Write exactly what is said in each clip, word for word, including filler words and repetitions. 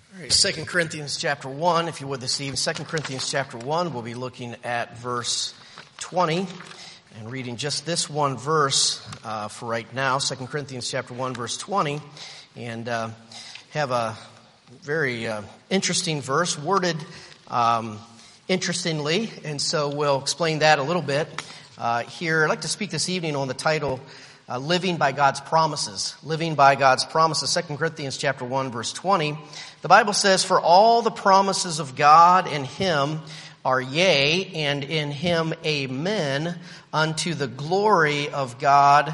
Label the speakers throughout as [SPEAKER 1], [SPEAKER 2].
[SPEAKER 1] All right, Second Corinthians chapter one, if you would this evening. Second Corinthians chapter one, we'll be looking at verse twenty and reading just this one verse uh, for right now. Second Corinthians chapter one, verse twenty. And uh, have a very uh, interesting verse, worded um, interestingly. And so we'll explain that a little bit uh, here. I'd like to speak this evening on the title, uh, Living by God's Promises. Living by God's Promises. Second Corinthians chapter one, verse twenty. The Bible says, "For all the promises of God in Him are yea, and in Him amen, unto the glory of God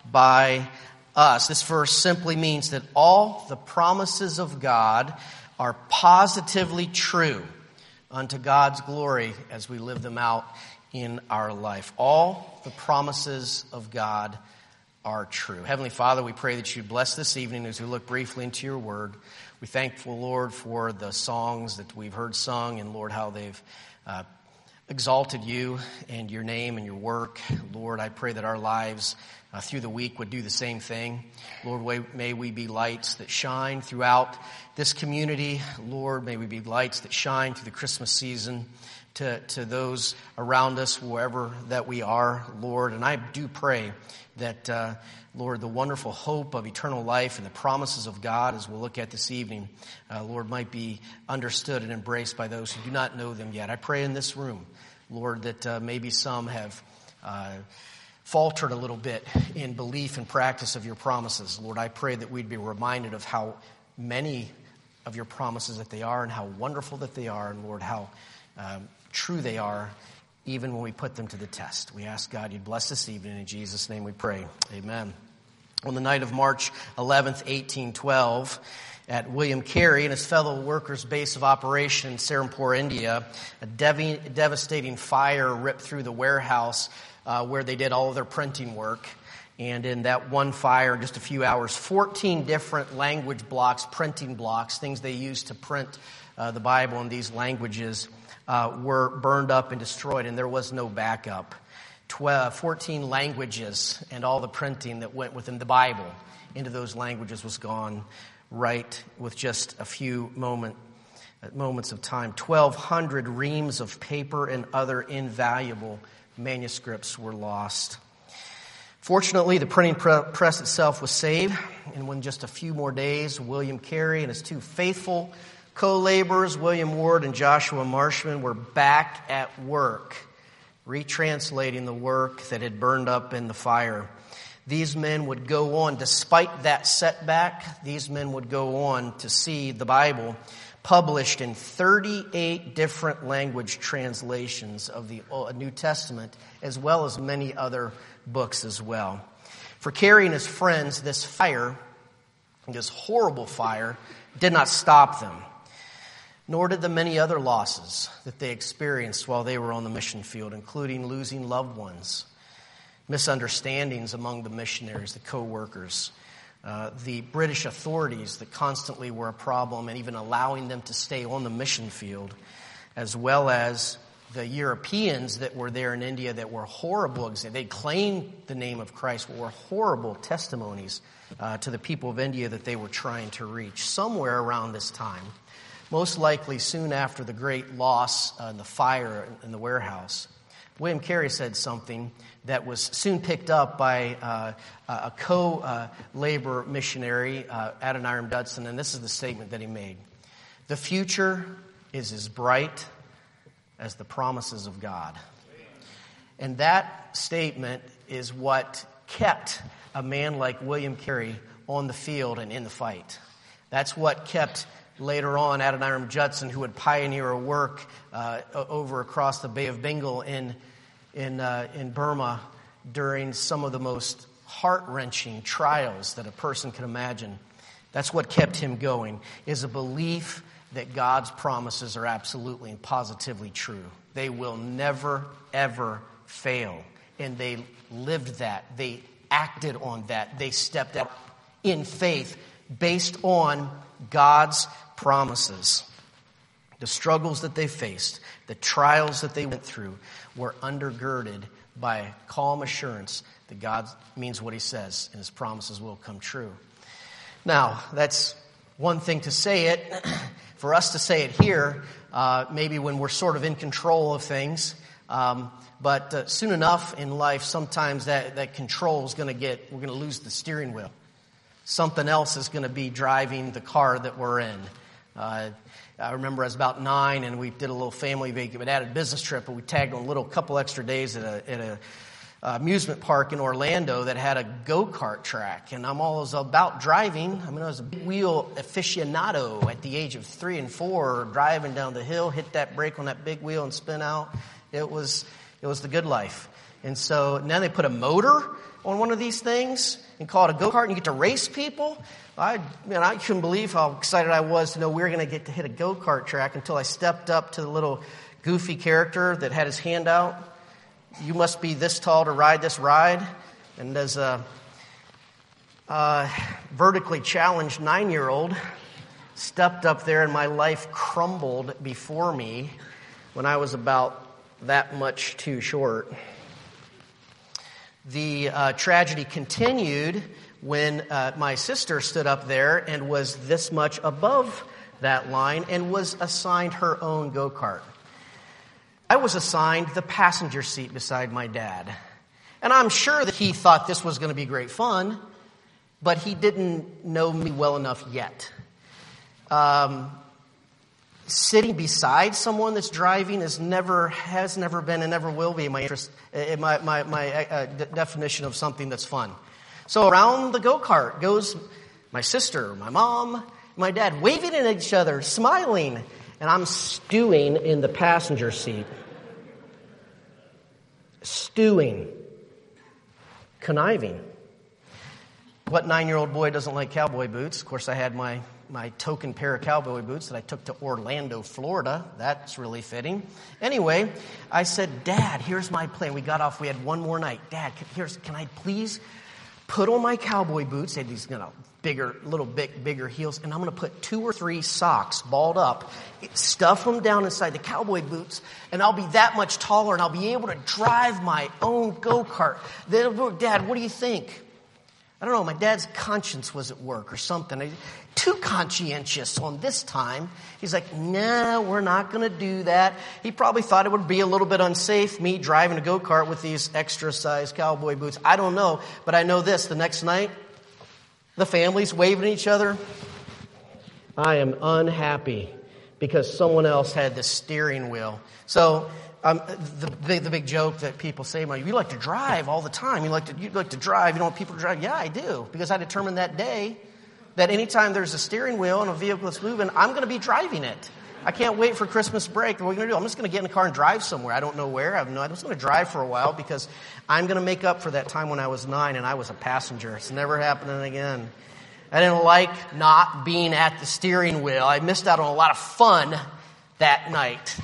[SPEAKER 1] by us." This verse simply means that all the promises of God are positively true unto God's glory as we live them out in our life. All the promises of God are true. Heavenly Father, we pray that you bless this evening as we look briefly into your word. We're thankful, Lord, for the songs that we've heard sung, and Lord, how they've uh, exalted you and your name and your work. Lord, I pray that our lives uh, through the week would do the same thing. Lord, may we be lights that shine throughout this community. Lord, may we be lights that shine through the Christmas season to, to those around us, wherever that we are, Lord. And I do pray that, uh, Lord, the wonderful hope of eternal life and the promises of God, as we'll look at this evening, uh, Lord, might be understood and embraced by those who do not know them yet. I pray in this room, Lord, that uh, maybe some have uh, faltered a little bit in belief and practice of your promises. Lord, I pray that we'd be reminded of how many of your promises that they are and how wonderful that they are, and Lord, how um, true they are, even when we put them to the test. We ask God you'd bless this evening. In Jesus' name we pray. Amen. On the night of March eleventh, eighteen twelve, at William Carey and his fellow workers' base of operation in Serampore, India, a dev- devastating fire ripped through the warehouse uh, where they did all of their printing work. And in that one fire, in just a few hours, fourteen different language blocks, printing blocks, things they used to print uh, the Bible in these languages, uh, were burned up and destroyed, and there was no backup. twelve, fourteen languages and all the printing that went within the Bible into those languages was gone right with just a few moment, moments of time. twelve hundred reams of paper and other invaluable manuscripts were lost. Fortunately, the printing press itself was saved, and within just a few more days, William Carey and his two faithful co-laborers, William Ward and Joshua Marshman, were back at work, retranslating the work that had burned up in the fire. These men would go on, despite that setback, these men would go on to see the Bible published in thirty-eight different language translations of the New Testament, as well as many other books as well. For Carey and his friends, this fire, this horrible fire, did not stop them, nor did the many other losses that they experienced while they were on the mission field, including losing loved ones, misunderstandings among the missionaries, the co-workers, uh, the British authorities that constantly were a problem, and even allowing them to stay on the mission field, as well as the Europeans that were there in India that were horrible. They claimed the name of Christ, but were horrible testimonies uh, to the people of India that they were trying to reach. Somewhere around this time, most likely soon after the great loss and uh, the fire in the warehouse, William Carey said something that was soon picked up by uh, a co-labor uh, missionary, uh, Adoniram Judson, and this is the statement that he made. "The future is as bright as the promises of God." And that statement is what kept a man like William Carey on the field and in the fight. That's what kept later on Adoniram Judson, who would pioneer a work uh, over across the Bay of Bengal in in uh, in Burma during some of the most heart-wrenching trials that a person can imagine. That's what kept him going, is a belief that God's promises are absolutely and positively true. They will never, ever fail. And they lived that. They acted on that. They stepped out in faith based on God's promises. The struggles that they faced, the trials that they went through, were undergirded by calm assurance that God means what He says and His promises will come true. Now, that's one thing to say it, for us to say it here, uh, maybe when we're sort of in control of things. Um, but uh, soon enough in life, sometimes that, that control is going to get, we're going to lose the steering wheel. Something else is going to be driving the car that we're in. Uh, I remember I was about nine, and we did a little family vacation, we had a business trip, and we tagged on a little couple extra days at a, at a uh, amusement park in Orlando that had a go-kart track. And I'm always about driving. I mean, I was a big wheel aficionado at the age of three and four, driving down the hill, hit that brake on that big wheel and spin out. It was it was the good life. And so now they put a motor on one of these things and call it a go-kart, and you get to race people. I, man, I couldn't believe how excited I was to know we were going to get to hit a go-kart track until I stepped up to the little goofy character that had his hand out. You must be this tall to ride this ride. And as a uh, vertically challenged nine-year-old, stepped up there and my life crumbled before me when I was about that much too short. The uh, tragedy continued when uh, my sister stood up there and was this much above that line and was assigned her own go-kart. I was assigned the passenger seat beside my dad. And I'm sure that he thought this was going to be great fun, but he didn't know me well enough yet. Um, sitting beside someone that's driving is never, has never been and never will be my interest, uh, my, my, my uh, d- definition of something that's fun. So around the go-kart goes my sister, my mom, my dad, waving at each other, smiling. And I'm stewing in the passenger seat. Stewing. Conniving. What nine-year-old boy doesn't like cowboy boots? Of course, I had my, my token pair of cowboy boots that I took to Orlando, Florida. That's really fitting. Anyway, I said, Dad, here's my plan. We got off. We had one more night. Dad, here's, can I please put on my cowboy boots? They had these, you know, bigger, little bit bigger heels, and I'm going to put two or three socks balled up, stuff them down inside the cowboy boots, and I'll be that much taller, and I'll be able to drive my own go-kart. Then, Dad, what do you think? I don't know, my dad's conscience was at work or something. Too conscientious on this time. He's like, nah, we're not going to do that. He probably thought it would be a little bit unsafe, me driving a go-kart with these extra-sized cowboy boots. I don't know, but I know this. The next night, the family's waving at each other. I am unhappy because someone else had the steering wheel. So um, the, big, the big joke that people say, you like to drive all the time. You like to you like to drive. You don't want people to drive. Yeah, I do. Because I determined that day that anytime there's a steering wheel and a vehicle that's moving, I'm going to be driving it. I can't wait for Christmas break. What are we going to do? I'm just going to get in the car and drive somewhere. I don't know where. I have no, I'm just going to drive for a while because I'm going to make up for that time when I was nine and I was a passenger. It's never happening again. I didn't like not being at the steering wheel. I missed out on a lot of fun that night.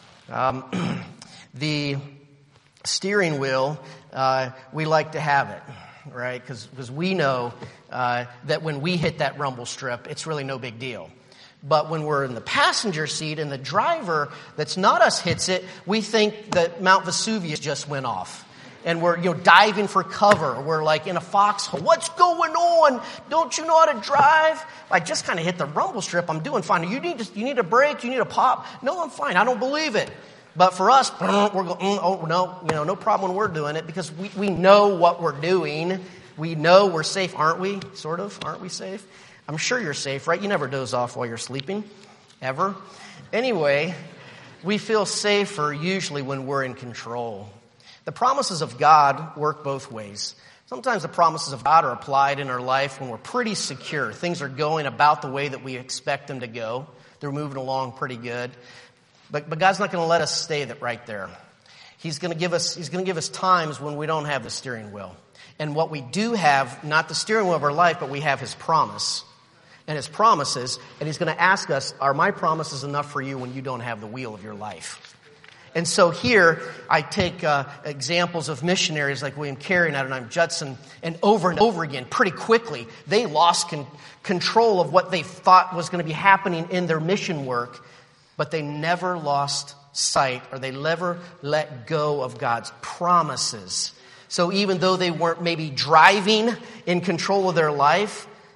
[SPEAKER 1] Um, the steering wheel, uh, we like to have it, right? Because we know uh, that when we hit that rumble strip, it's really no big deal. But when we're in the passenger seat and the driver that's not us hits it, we think that Mount Vesuvius just went off. And we're, you know, diving for cover. We're like in a foxhole. What's going on? Don't you know how to drive? I just kind of hit the rumble strip. I'm doing fine. You need to, you need a break? You need a pop? No, I'm fine. I don't believe it. But for us, we're going, oh, no, you know, no problem when we're doing it because we, we know what we're doing. We know we're safe, aren't we? Sort of. Aren't we safe? I'm sure you're safe, right? You never doze off while you're sleeping, ever. Anyway, we feel safer usually when we're in control. The promises of God work both ways. Sometimes the promises of God are applied in our life when we're pretty secure. Things are going about the way that we expect them to go. They're moving along pretty good. But, but God's not going to let us stay that right there. He's going to give us, He's going to give us times when we don't have the steering wheel. And what we do have, not the steering wheel of our life, but we have His promise and His promises. And He's going to ask us, are my promises enough for you when you don't have the wheel of your life? And so here, I take uh, examples of missionaries like William Carey and Adoniram Judson, and over and over again, pretty quickly, they lost con- control of what they thought was going to be happening in their mission work, but they never lost sight, or they never let go of God's promises. So even though they weren't maybe driving in control of their life,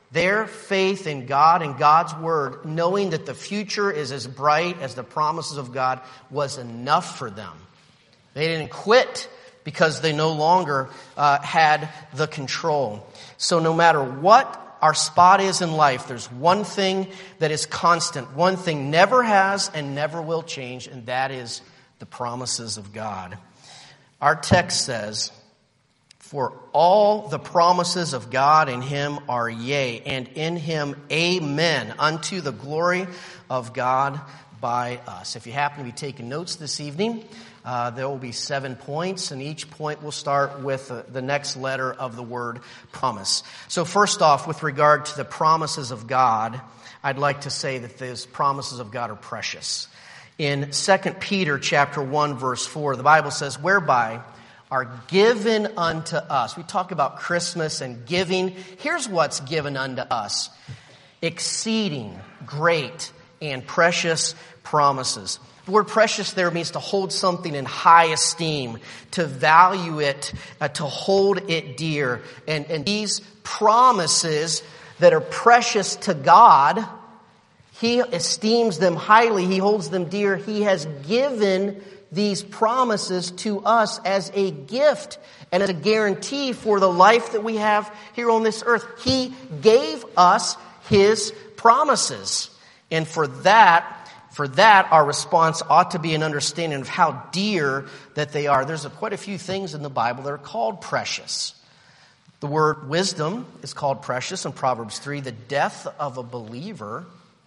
[SPEAKER 1] Their faith in God and God's Word, knowing that the future is as bright as the promises of God, was enough for them. They didn't quit because they no longer uh, had the control. So no matter what our spot is in life, there's one thing that is constant. One thing never has and never will change, and that is the promises of God. Our text says, "For all the promises of God in Him are yea, and in Him amen, unto the glory of God by us." If you happen to be taking notes this evening, uh, there will be seven points, and each point will start with uh, the next letter of the word promise. So first off, with regard to the promises of God, I'd like to say that those promises of God are precious. In Second Peter chapter one, verse four, the Bible says, "Whereby are given unto us." We talk about Christmas and giving. Here's what's given unto us: exceeding great and precious promises. The word precious there means to hold something in high esteem, to value it, uh, to hold it dear. And, and these promises that are precious to God, He esteems them highly. He holds them dear. He has given these promises to us as a gift and as a guarantee for the life that we have here on this earth. He gave us His promises. And for that, for that, our response ought to be an understanding of how dear that they are. There's a, quite a few things in the Bible that are called precious. The word wisdom is called precious in Proverbs three. The death of a believer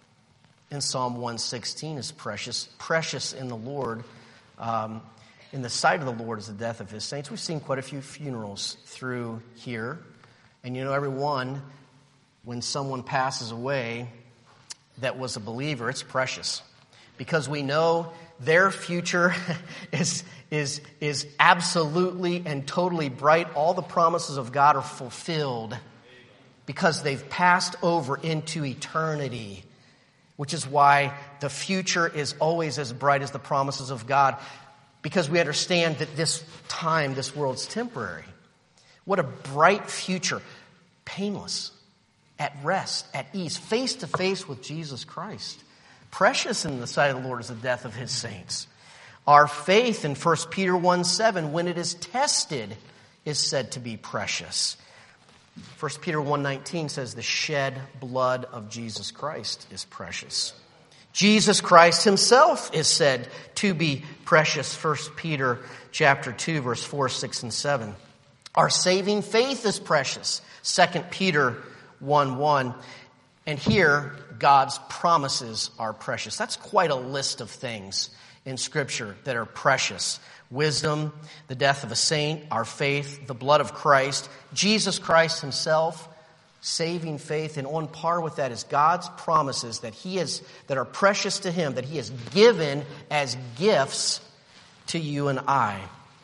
[SPEAKER 1] in Psalm one sixteen is precious. Precious in the Lord. Um, in the sight of the Lord is the death of His saints. We've seen quite a few funerals through here. And you know, every one, when someone passes away that was a believer, it's precious. Because we know their future is, is, is absolutely and totally bright. All the promises of God are fulfilled because they've passed over into eternity. Which is why the future is always as bright as the promises of God, because we understand that this time, this world's temporary. What a bright future. Painless, at rest, at ease, face to face with Jesus Christ. Precious in the sight of the Lord is the death of His saints. Our faith in First Peter one seven, when it is tested, is said to be precious. First Peter one nineteen says the shed blood of Jesus Christ is precious. Jesus Christ Himself is said to be precious. First Peter chapter two, verse four, six, and seven. Our saving faith is precious. Second Peter one one. And here, God's promises are precious. That's quite a list of things in Scripture that are precious. Wisdom, the death of a saint, our faith, the blood of Christ, Jesus Christ Himself, saving faith, and on par with that is God's promises that He has, that are precious to Him, that He has given as gifts to you and I.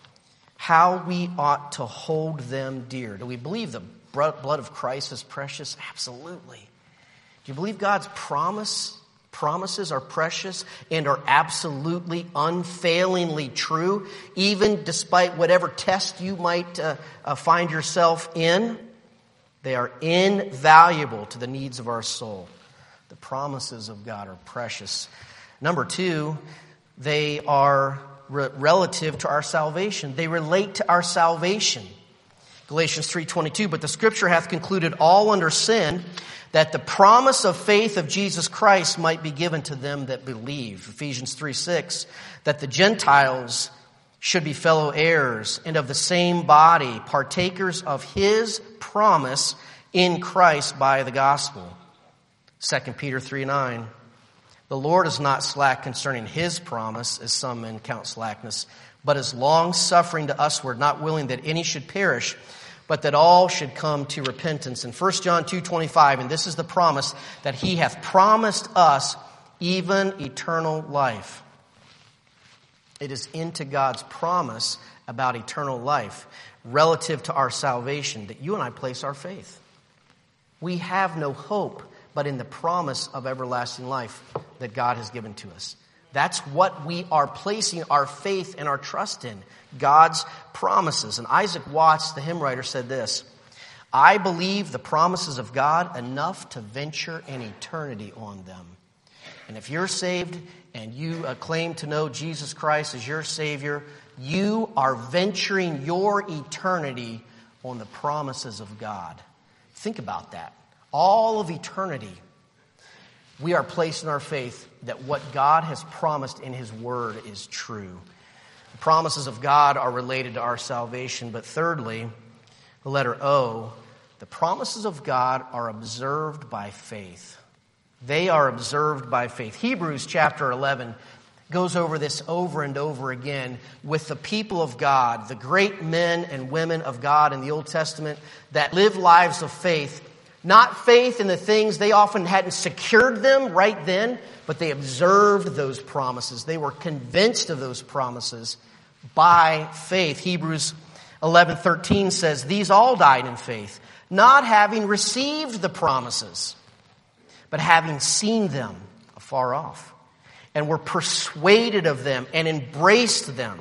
[SPEAKER 1] How we ought to hold them dear. Do we believe the blood of Christ is precious? Absolutely. Do you believe God's promise Promises are precious and are absolutely unfailingly true, even despite whatever test you might uh, uh, find yourself in? They are invaluable to the needs of our soul. The promises of God are precious. Number two, they are re- relative to our salvation. They relate to our salvation. Galatians three twenty-two, "But the Scripture hath concluded all under sin, that the promise of faith of Jesus Christ might be given to them that believe." Ephesians three six, "That the Gentiles should be fellow heirs and of the same body, partakers of His promise in Christ by the gospel." Second Peter three nine, "The Lord is not slack concerning His promise, as some men count slackness, but is long-suffering to usward, not willing that any should perish, but that all should come to repentance." In First John two twenty-five, "And this is the promise, that He hath promised us even eternal life." It is into God's promise about eternal life, relative to our salvation, that you and I place our faith. We have no hope but in the promise of everlasting life that God has given to us. That's what we are placing our faith and our trust in, God's promises. And Isaac Watts, the hymn writer, said this, I believe the promises of God enough to venture an eternity on them. And if you're saved and you uh, claim to know Jesus Christ as your Savior, you are venturing your eternity on the promises of God. Think about that. All of eternity, we are placing our faith that what God has promised in His Word is true. The promises of God are related to our salvation. But thirdly, the letter O, the promises of God are observed by faith. They are observed by faith. Hebrews chapter eleven goes over this over and over again with the people of God, the great men and women of God in the Old Testament that live lives of faith. Not faith in the things, they often hadn't secured them right then, but they observed those promises. They were convinced of those promises by faith. Hebrews eleven thirteen says, these all died in faith, not having received the promises, but having seen them afar off, and were persuaded of them and embraced them,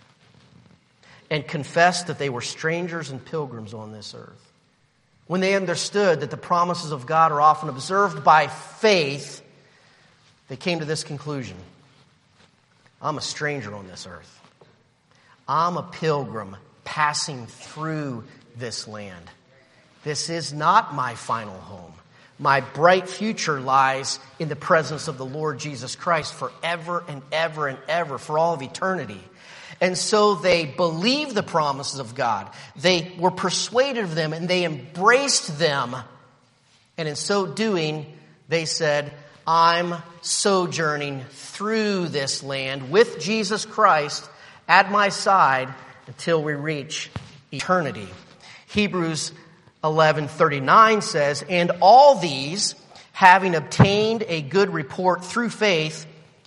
[SPEAKER 1] and confessed that they were strangers and pilgrims on this earth. When they understood that the promises of God are often observed by faith, they came to this conclusion: I'm a stranger on this earth. I'm a pilgrim passing through this land. This is not my final home. My bright future lies in the presence of the Lord Jesus Christ forever and ever and ever, for all of eternity. And so they believed the promises of God. They were persuaded of them and they embraced them. And in so doing, they said, I'm sojourning through this land with Jesus Christ at my side until we reach eternity. Hebrews eleven thirty-nine says, and all these, having obtained a good report through faith,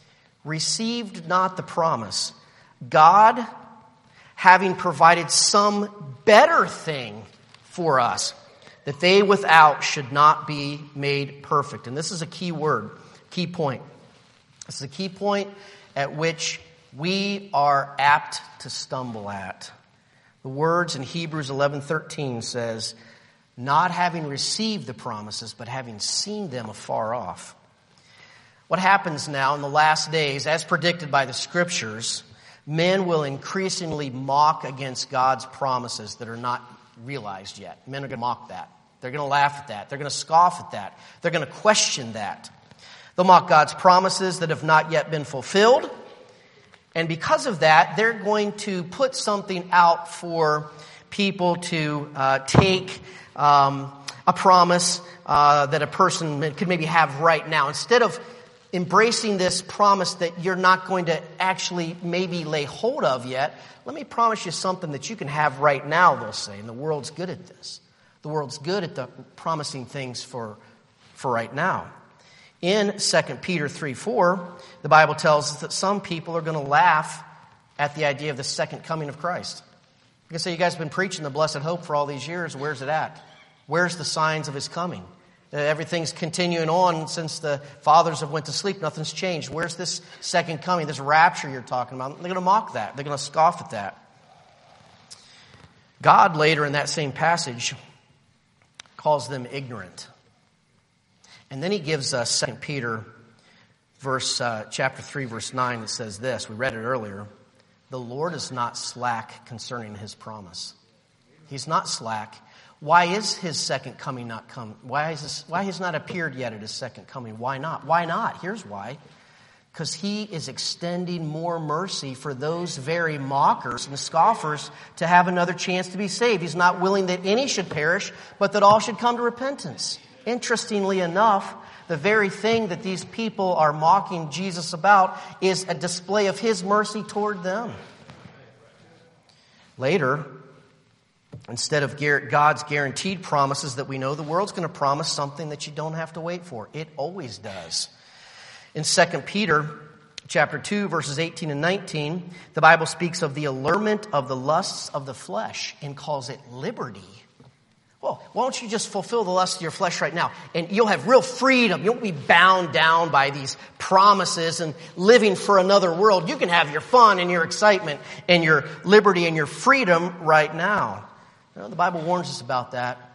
[SPEAKER 1] received not the promise, God having provided some better thing for us, that they without should not be made perfect. And this is a key word, key point. This is a key point at which we are apt to stumble at. The words in Hebrews eleven thirteen says, not having received the promises, but having seen them afar off. What happens now in the last days, as predicted by the Scriptures, men will increasingly mock against God's promises that are not realized yet. Men are going to mock that. They're going to laugh at that. They're going to scoff at that. They're going to question that. They'll mock God's promises that have not yet been fulfilled. And because of that, they're going to put something out for people to uh, take um, a promise uh, that a person could maybe have right now. Instead of embracing this promise that you're not going to actually maybe lay hold of yet, let me promise you something that you can have right now, they'll say. And the world's good at this. The world's good at the promising things for, for right now. In Second Peter three four, the Bible tells us that some people are going to laugh at the idea of the second coming of Christ. You can say, you guys have been preaching the blessed hope for all these years. Where's it at? Where's the signs of His coming? Uh, everything's continuing on since the fathers have went to sleep. Nothing's changed. Where's this second coming, this rapture you're talking about? They're going to mock that. They're going to scoff at that. God later in that same passage calls them ignorant. And then He gives us Second Peter verse, uh, chapter three, verse nine. It says this. We read it earlier. The Lord is not slack concerning His promise. He's not slack. Why is His second coming not come? Why is this, why has not appeared yet at His second coming? Why not? Why not? Here's why. Because He is extending more mercy for those very mockers and scoffers to have another chance to be saved. He's not willing that any should perish, but that all should come to repentance. Interestingly enough, the very thing that these people are mocking Jesus about is a display of His mercy toward them. Later, instead of God's guaranteed promises that we know, the world's going to promise something that you don't have to wait for. It always does. In Second Peter chapter two, verses eighteen and nineteen, the Bible speaks of the allurement of the lusts of the flesh and calls it liberty. Well, why don't you just fulfill the lust of your flesh right now? And you'll have real freedom. You won't be bound down by these promises and living for another world. You can have your fun and your excitement and your liberty and your freedom right now. You know, the Bible warns us about that.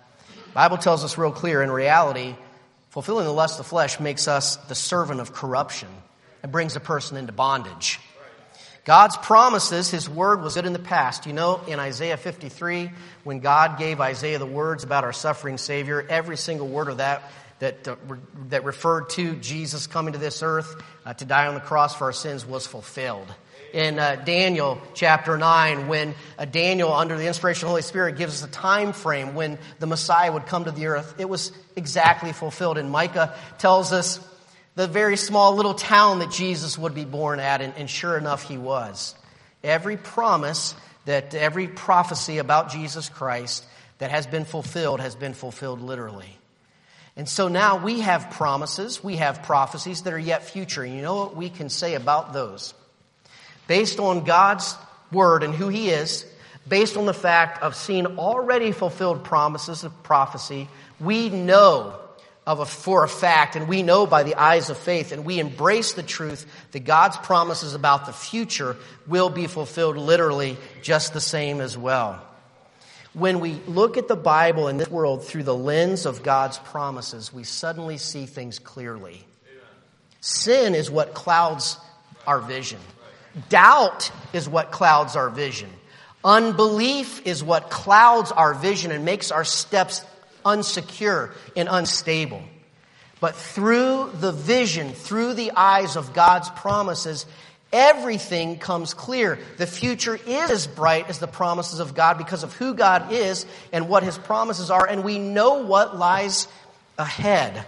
[SPEAKER 1] The Bible tells us real clear, in reality, fulfilling the lust of the flesh makes us the servant of corruption. It brings a person into bondage. God's promises, His word was good in the past. You know, in Isaiah fifty-three, when God gave Isaiah the words about our suffering Savior, every single word of that that uh, that referred to Jesus coming to this earth uh, to die on the cross for our sins was fulfilled. In uh, Daniel chapter nine, when uh, Daniel, under the inspiration of the Holy Spirit, gives us a time frame when the Messiah would come to the earth, it was exactly fulfilled. And Micah tells us the very small little town that Jesus would be born at, and, and sure enough, He was. Every promise, that every prophecy about Jesus Christ that has been fulfilled has been fulfilled literally. And so now we have promises, we have prophecies that are yet future. And you know what we can say about those? Based on God's word and who He is, based on the fact of seeing already fulfilled promises of prophecy, we know of a, for a fact, and we know by the eyes of faith, and we embrace the truth that God's promises about the future will be fulfilled literally just the same as well. When we look at the Bible and this world through the lens of God's promises, we suddenly see things clearly. Amen. Sin is what clouds our vision. Doubt is what clouds our vision. Unbelief is what clouds our vision and makes our steps unsecure and unstable. But through the vision, through the eyes of God's promises, everything comes clear. The future is as bright as the promises of God because of who God is and what His promises are, and we know what lies ahead.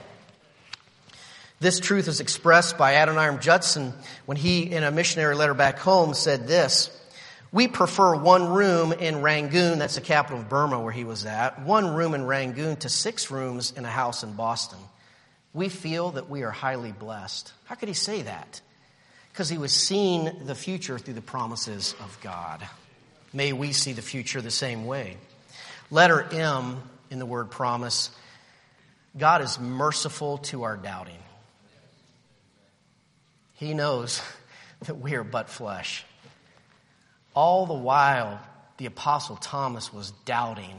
[SPEAKER 1] This truth is expressed by Adoniram Judson when he, in a missionary letter back home, said this: "We prefer one room in Rangoon," that's the capital of Burma where he was at, "one room in Rangoon to six rooms in a house in Boston. We feel that we are highly blessed." How could he say that? Because he was seeing the future through the promises of God. May we see the future the same way. Letter M in the word promise. God is merciful to our doubting. He knows that we are but flesh. All the while, the Apostle Thomas was doubting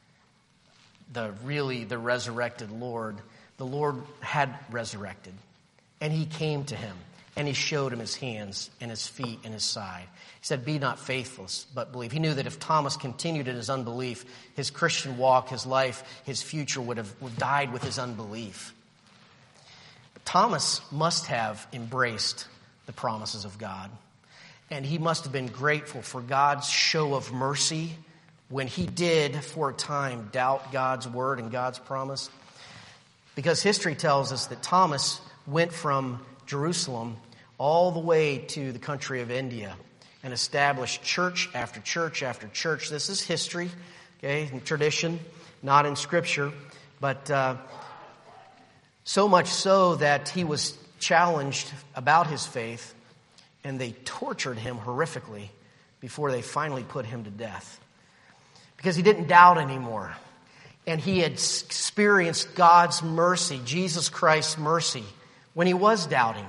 [SPEAKER 1] the really the resurrected Lord. The Lord had resurrected, and He came to him, and He showed him His hands and His feet and His side. He said, "Be not faithless, but believe." He knew that if Thomas continued in his unbelief, his Christian walk, his life, his future would have, would have died with his unbelief. But Thomas must have embraced the promises of God. And he must have been grateful for God's show of mercy when he did, for a time, doubt God's word and God's promise. Because history tells us that Thomas went from Jerusalem all the way to the country of India and established church after church after church. This is history, okay, in tradition, not in Scripture. But uh, so much so that he was challenged about his faith, and they tortured him horrifically before they finally put him to death. Because he didn't doubt anymore. And he had experienced God's mercy, Jesus Christ's mercy, when he was doubting.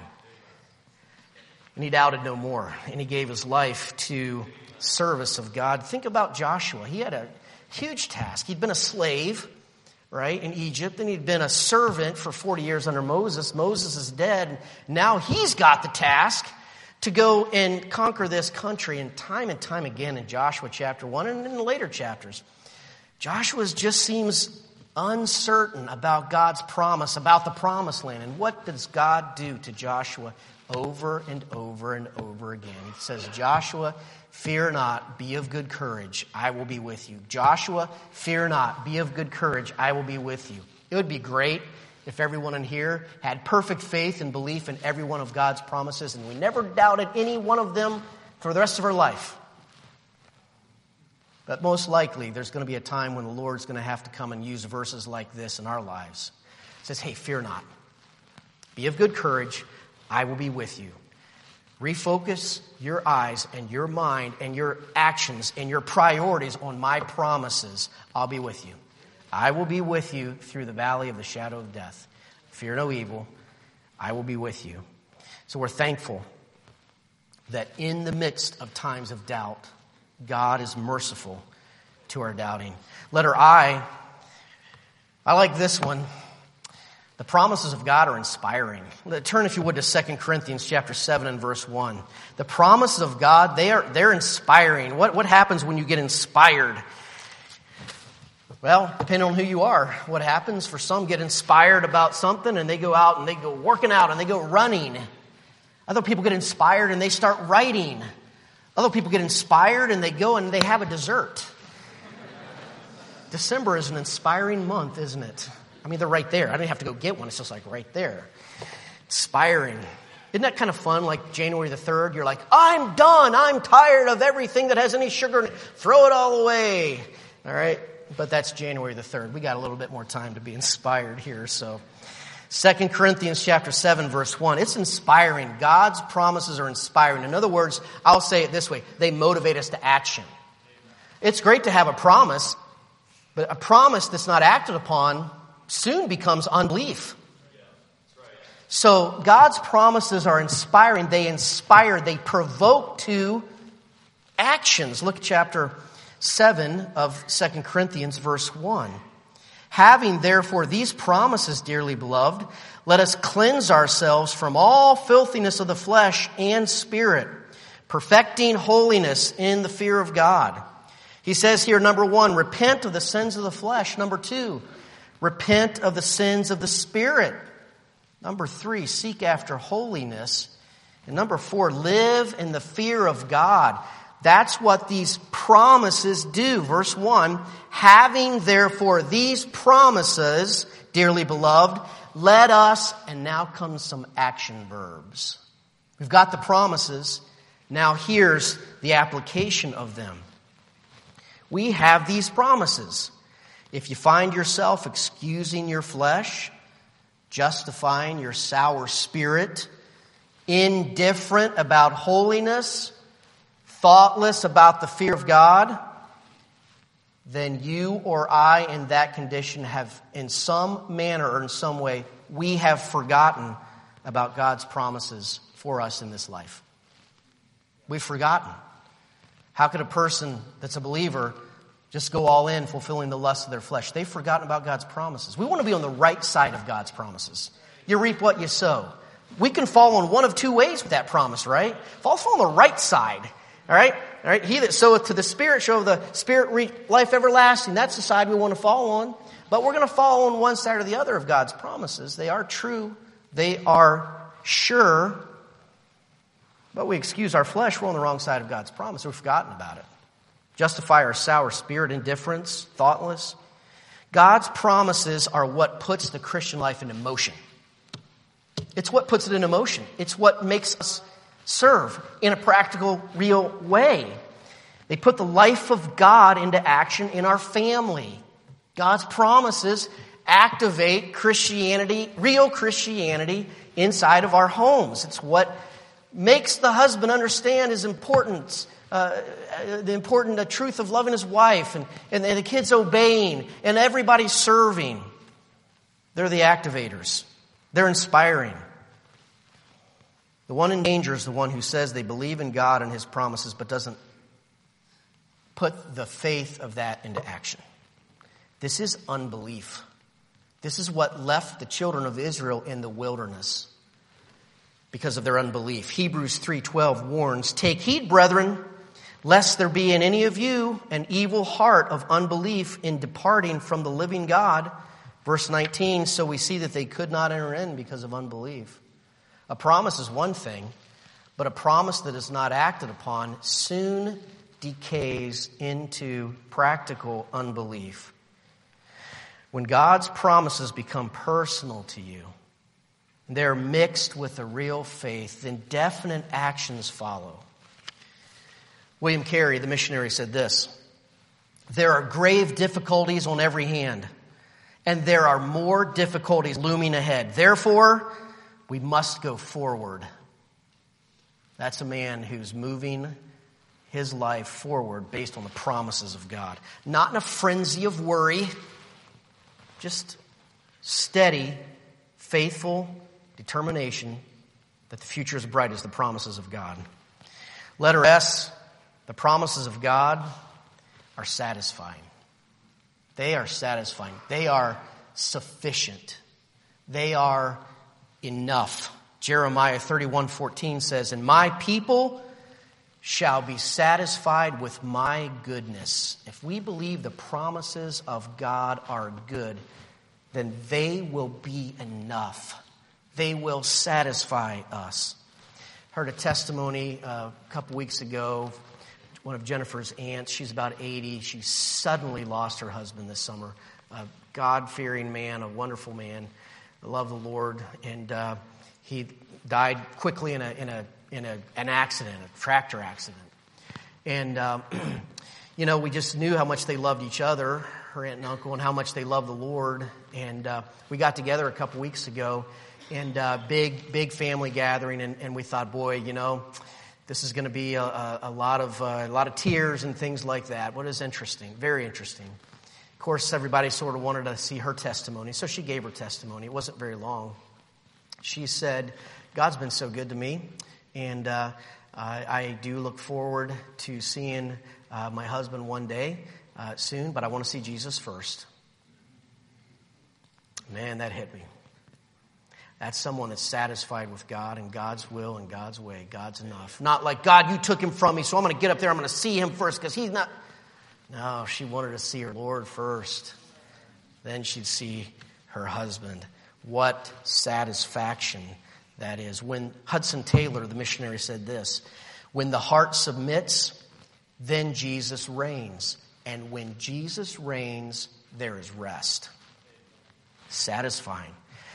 [SPEAKER 1] And he doubted no more. And he gave his life to service of God. Think about Joshua. He had a huge task. He'd been a slave, right, in Egypt. And he'd been a servant for forty years under Moses. Moses is dead. Now he's got the task to go and conquer this country. And time and time again in Joshua chapter one and in the later chapters, Joshua just seems uncertain about God's promise, about the promised land. And what does God do to Joshua over and over and over again? He says, "Joshua, fear not, be of good courage, I will be with you. Joshua, fear not, be of good courage, I will be with you." It would be great if everyone in here had perfect faith and belief in every one of God's promises, and we never doubted any one of them for the rest of our life. But most likely, there's going to be a time when the Lord's going to have to come and use verses like this in our lives. It says, "Hey, fear not. Be of good courage. I will be with you." Refocus your eyes and your mind and your actions and your priorities on my promises. I'll be with you. I will be with you through the valley of the shadow of death. Fear no evil. I will be with you. So we're thankful that in the midst of times of doubt, God is merciful to our doubting. Letter I, I like this one. The promises of God are inspiring. Turn, if you would, to Second Corinthians chapter seven and verse one. The promises of God, they are, they're inspiring. What, what happens when you get inspired? Well, depending on who you are, what happens? For some get inspired about something and they go out and they go working out and they go running. Other people get inspired and they start writing. Other people get inspired and they go and they have a dessert. December is an inspiring month, isn't it? I mean, they're right there. I didn't have to go get one. It's just like right there. Inspiring. Isn't that kind of fun? Like January the third, you're like, I'm done. I'm tired of everything that has any sugar in it. Throw it all away. All right? But that's January the third. We got a little bit more time to be inspired here. So Second Corinthians chapter seven, verse one. It's inspiring. God's promises are inspiring. In other words, I'll say it this way. They motivate us to action. It's great to have a promise, but a promise that's not acted upon soon becomes unbelief. So God's promises are inspiring. They inspire. They provoke to actions. Look at chapter seven of Second Corinthians, verse one. Having therefore these promises, dearly beloved, let us cleanse ourselves from all filthiness of the flesh and spirit, perfecting holiness in the fear of God. He says here, number one, repent of the sins of the flesh. Number two, repent of the sins of the spirit. Number three, seek after holiness. And number four, live in the fear of God. That's what these promises do. Verse one, having therefore these promises, dearly beloved, let us, and now comes some action verbs. We've got the promises. Now here's the application of them. We have these promises. If you find yourself excusing your flesh, justifying your sour spirit, indifferent about holiness, thoughtless about the fear of God, then you or I in that condition have in some manner or in some way, we have forgotten about God's promises for us in this life. We've forgotten. How could a person that's a believer just go all in fulfilling the lust of their flesh? They've forgotten about God's promises. We want to be on the right side of God's promises. You reap what you sow. We can fall on one of two ways with that promise, right? Fall, fall on the right side. All right? All right. He that soweth to the Spirit shall of the Spirit reap life everlasting. That's the side we want to fall on. But we're going to fall on one side or the other of God's promises. They are true. They are sure. But we excuse our flesh. We're on the wrong side of God's promise. We've forgotten about it. Justify our sour spirit, indifference, thoughtless. God's promises are what puts the Christian life into motion. It's what puts it into motion. It's what makes us serve in a practical, real way. They put the life of God into action in our family. God's promises activate Christianity, real Christianity, inside of our homes. It's what makes the husband understand his importance, uh, the important the truth of loving his wife, and, and, and the kids obeying, and everybody serving. They're the activators. They're inspiring. The one in danger is the one who says they believe in God and His promises, but doesn't put the faith of that into action. This is unbelief. This is what left the children of Israel in the wilderness because of their unbelief. Hebrews three twelve warns, "Take heed, brethren, lest there be in any of you an evil heart of unbelief in departing from the living God." Verse nineteen, "So we see that they could not enter in because of unbelief." A promise is one thing, but a promise that is not acted upon soon decays into practical unbelief. When God's promises become personal to you, they're mixed with a real faith, then definite actions follow. William Carey, the missionary, said this, "There are grave difficulties on every hand, and there are more difficulties looming ahead. Therefore, we must go forward." That's a man who's moving his life forward based on the promises of God. Not in a frenzy of worry, just steady, faithful determination that the future is bright as the promises of God. Letter S, the promises of God are satisfying. They are satisfying. They are sufficient. They are enough. Jeremiah thirty-one fourteen says, and my people shall be satisfied with my goodness. If we believe the promises of God are good, then they will be enough. They will satisfy us. Heard a testimony uh, a couple weeks ago. One of Jennifer's aunts, she's about eighty. She suddenly lost her husband this summer. A God-fearing man, a wonderful man, loved the Lord, and uh, he died quickly in a in a in a an accident, a tractor accident. And um, you know, we just knew how much they loved each other, her aunt and uncle, and how much they loved the Lord. And uh, we got together a couple weeks ago, and uh, big big family gathering, and, and we thought, boy, you know, this is going to be a, a, a lot of uh, a lot of tears and things like that. What is interesting, very interesting. Of course, everybody sort of wanted to see her testimony, so she gave her testimony. It wasn't very long. She said, God's been so good to me, and uh, I, I do look forward to seeing uh, my husband one day uh, soon, but I want to see Jesus first. Man, that hit me. That's someone that's satisfied with God and God's will and God's way. God's enough. Not like, God, you took him from me, so I'm going to get up there, I'm going to see him first, because he's not... No, she wanted to see her Lord first. Then she'd see her husband. What satisfaction that is. When Hudson Taylor, the missionary, said this, when the heart submits, then Jesus reigns. And when Jesus reigns, there is rest. Satisfying.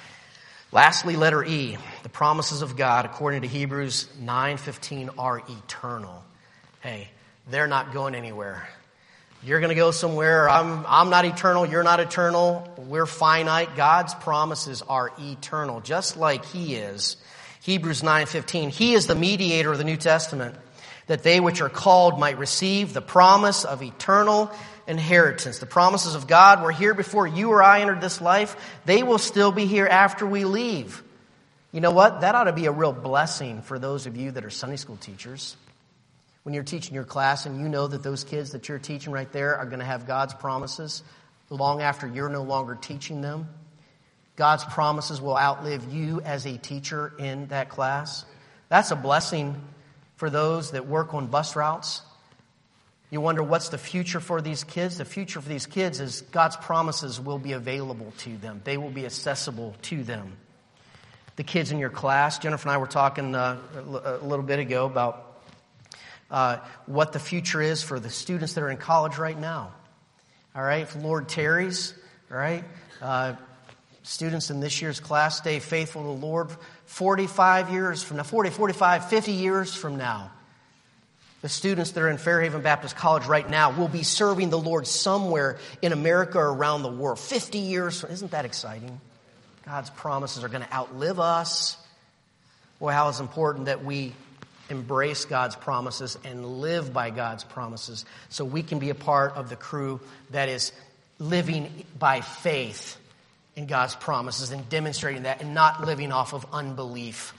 [SPEAKER 1] Lastly, letter E. The promises of God, according to Hebrews nine fifteen, are eternal. Hey, they're not going anywhere. You're going to go somewhere. I'm, I'm not eternal. You're not eternal. We're finite. God's promises are eternal, just like he is. Hebrews nine fifteen. He is the mediator of the New Testament, that they which are called might receive the promise of eternal inheritance. The promises of God were here before you or I entered this life. They will still be here after we leave. You know what? That ought to be a real blessing for those of you that are Sunday school teachers. When you're teaching your class and you know that those kids that you're teaching right there are going to have God's promises long after you're no longer teaching them. God's promises will outlive you as a teacher in that class. That's a blessing for those that work on bus routes. You wonder what's the future for these kids? The future for these kids is God's promises will be available to them. They will be accessible to them. The kids in your class, Jennifer and I were talking uh, a little bit ago about Uh, what the future is for the students that are in college right now. All right, if Lord tarries, all right, uh, students in this year's class stay faithful to the Lord forty-five years from now, forty, forty-five, fifty years from now. The students that are in Fairhaven Baptist College right now will be serving the Lord somewhere in America or around the world. fifty years from, isn't that exciting? God's promises are going to outlive us. Boy, how it's important that we embrace God's promises and live by God's promises so we can be a part of the crew that is living by faith in God's promises and demonstrating that and not living off of unbelief.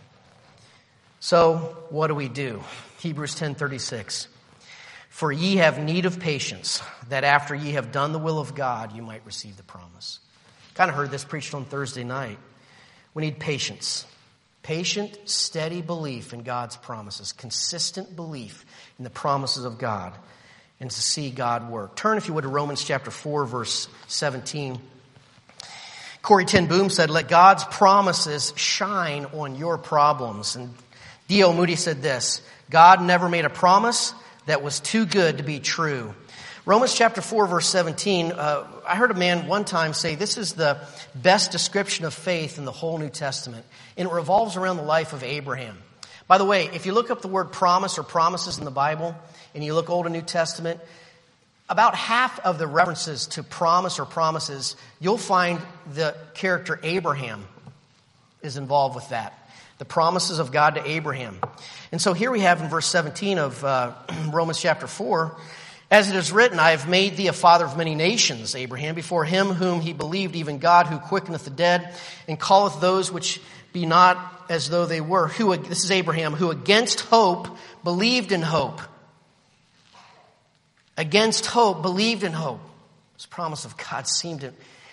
[SPEAKER 1] So, what do we do? Hebrews ten thirty-six. For ye have need of patience, that after ye have done the will of God, you might receive the promise. Kind of heard this preached on Thursday night. We need patience. Patient, steady belief in God's promises. Consistent belief in the promises of God. And to see God work. Turn, if you would, to Romans chapter four, verse seventeen. Corrie ten Boom said, let God's promises shine on your problems. And D L Moody said this, God never made a promise that was too good to be true. Romans chapter four, verse seventeen, uh, I heard a man one time say this is the best description of faith in the whole New Testament. And it revolves around the life of Abraham. By the way, if you look up the word promise or promises in the Bible, and you look Old and New Testament, about half of the references to promise or promises, you'll find the character Abraham is involved with that. The promises of God to Abraham. And so here we have in verse seventeen of uh, Romans chapter four, as it is written, I have made thee a father of many nations, Abraham, before him whom he believed, even God who quickeneth the dead, and calleth those which be not as though they were. Who, this is Abraham, who against hope believed in hope. Against hope believed in hope. This promise of God seemed to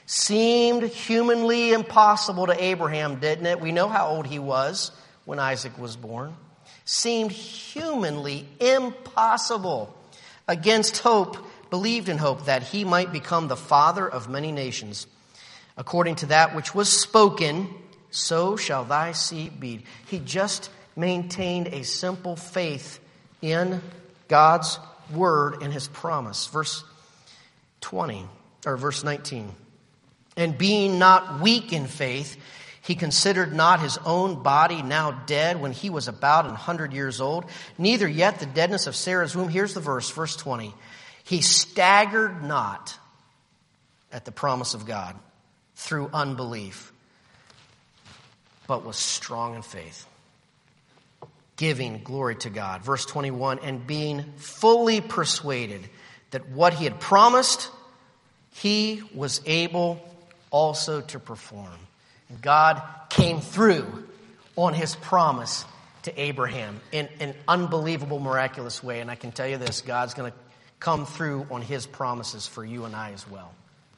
[SPEAKER 1] Seemed humanly impossible to Abraham, didn't it? We know how old he was when Isaac was born. Seemed humanly impossible. Against hope, believed in hope that he might become the father of many nations. According to that which was spoken, so shall thy seed be. He just maintained a simple faith in God's word and his promise. Verse twenty, or verse nineteen. And being not weak in faith, he considered not his own body now dead when he was about an hundred years old, neither yet the deadness of Sarah's womb. Here's the verse, verse twenty. He staggered not at the promise of God through unbelief, but was strong in faith, giving glory to God. Verse twenty-one, and being fully persuaded that what he had promised, he was able also to perform. And God came through on his promise to Abraham in an unbelievable, miraculous way. And I can tell you this, God's going to come through on his promises for you and I as well.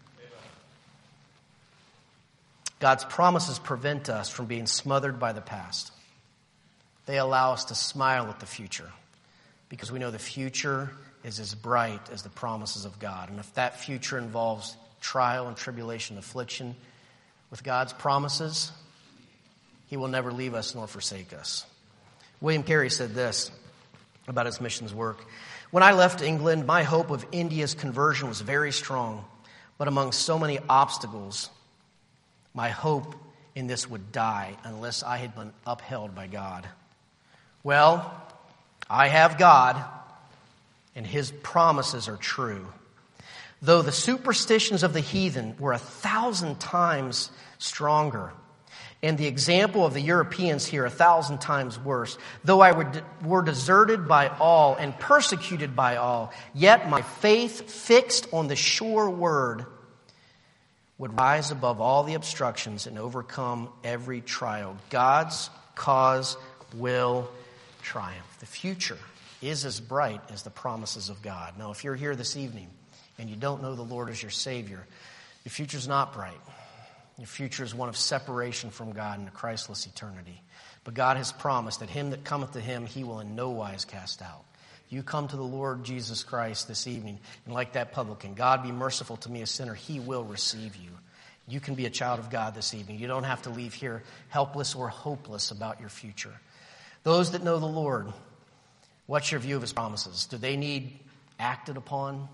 [SPEAKER 1] God's promises prevent us from being smothered by the past. They allow us to smile at the future because we know the future is as bright as the promises of God. And if that future involves trial and tribulation, affliction, with God's promises, he will never leave us nor forsake us. William Carey said this about his missions work. When I left England, my hope of India's conversion was very strong, but among so many obstacles, my hope in this would die unless I had been upheld by God. Well, I have God, and his promises are true. Though the superstitions of the heathen were a thousand times stronger, and the example of the Europeans here a thousand times worse, though I were, were deserted by all and persecuted by all, yet my faith fixed on the sure word would rise above all the obstructions and overcome every trial. God's cause will triumph. The future is as bright as the promises of God. Now, if you're here this evening and you don't know the Lord as your Savior, your future's not bright. Your future is one of separation from God in a Christless eternity. But God has promised that him that cometh to him, he will in no wise cast out. You come to the Lord Jesus Christ this evening, and like that publican, God be merciful to me, a sinner, he will receive you. You can be a child of God this evening. You don't have to leave here helpless or hopeless about your future. Those that know the Lord, what's your view of his promises? Do they need acted upon?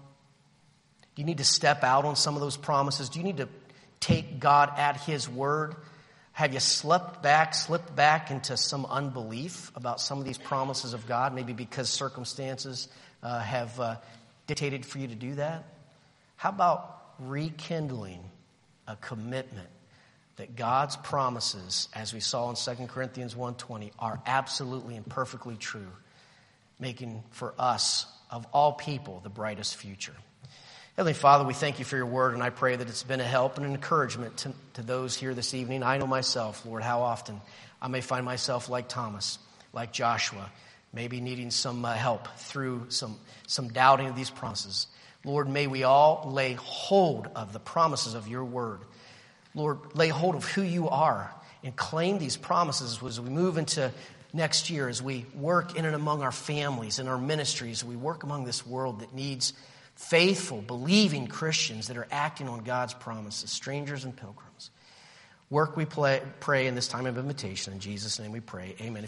[SPEAKER 1] Do you need to step out on some of those promises? Do you need to take God at his word? Have you slipped back, slipped back into some unbelief about some of these promises of God, maybe because circumstances uh, have uh, dictated for you to do that? How about rekindling a commitment that God's promises, as we saw in Second Corinthians one twenty, are absolutely and perfectly true, making for us, of all people, the brightest future? Heavenly Father, we thank you for your word, and I pray that it's been a help and an encouragement to, to those here this evening. I know myself, Lord, how often I may find myself like Thomas, like Joshua, maybe needing some uh, help through some, some doubting of these promises. Lord, may we all lay hold of the promises of your word. Lord, lay hold of who you are and claim these promises as we move into next year, as we work in and among our families and our ministries, we work among this world that needs faithful, believing Christians that are acting on God's promises, strangers and pilgrims. Work we play, pray in this time of invitation. In Jesus' name we pray. Amen.